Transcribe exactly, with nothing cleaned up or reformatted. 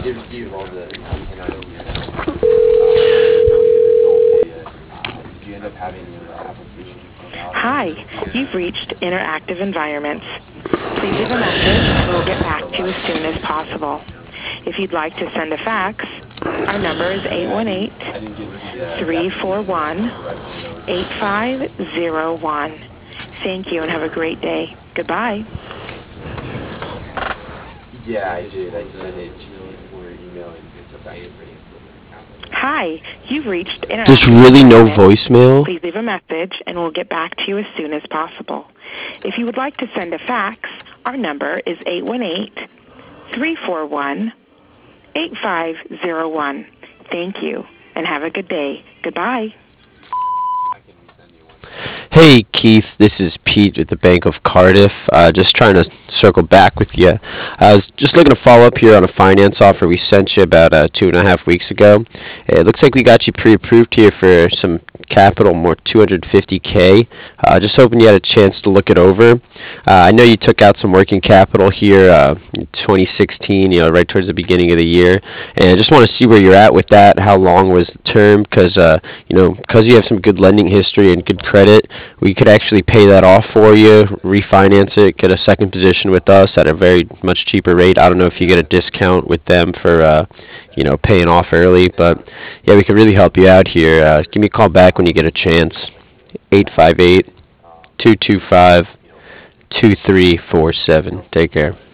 did receive all the N I Cs. Did you end up having your application filled out? Hi, you've reached Interactive Environments. Please leave a message and we'll get back to you as soon as possible. If you'd like to send a fax, our number is eight one eight, three four one, eight five zero one. Thank you and have a great day. Goodbye. Yeah, I did. I sent it to you for email and it's about your pretty. Hi, you've reached Interactive There's really no Environments. voicemail? Please leave a message and we'll get back to you as soon as possible. If you would like to send a fax, our number is eight one eight, three four one, eight five zero one. Thank you and have a good day. Goodbye. Hey Keith, this is Pete with the Bank of Cardiff. Uh, just trying to circle back with you. I was just looking to follow up here on a finance offer we sent you about uh, two and a half weeks ago. It looks like we got you pre-approved here for some capital, more two hundred fifty K. Uh, just hoping you had a chance to look it over. Uh, I know you took out some working capital here uh, in twenty sixteen, you know, right towards the beginning of the year, and I just want to see where you're at with that. How long was the term? Because uh, you know, because you have some good lending history and good credit, we could actually pay that off for you, refinance it, get a second position with us at a very much cheaper rate. I don't know if you get a discount with them for, uh, you know, paying off early, but yeah, we could really help you out here. Uh, give me a call back when you get a chance. eight five eight, two two five, two three four seven. Take care.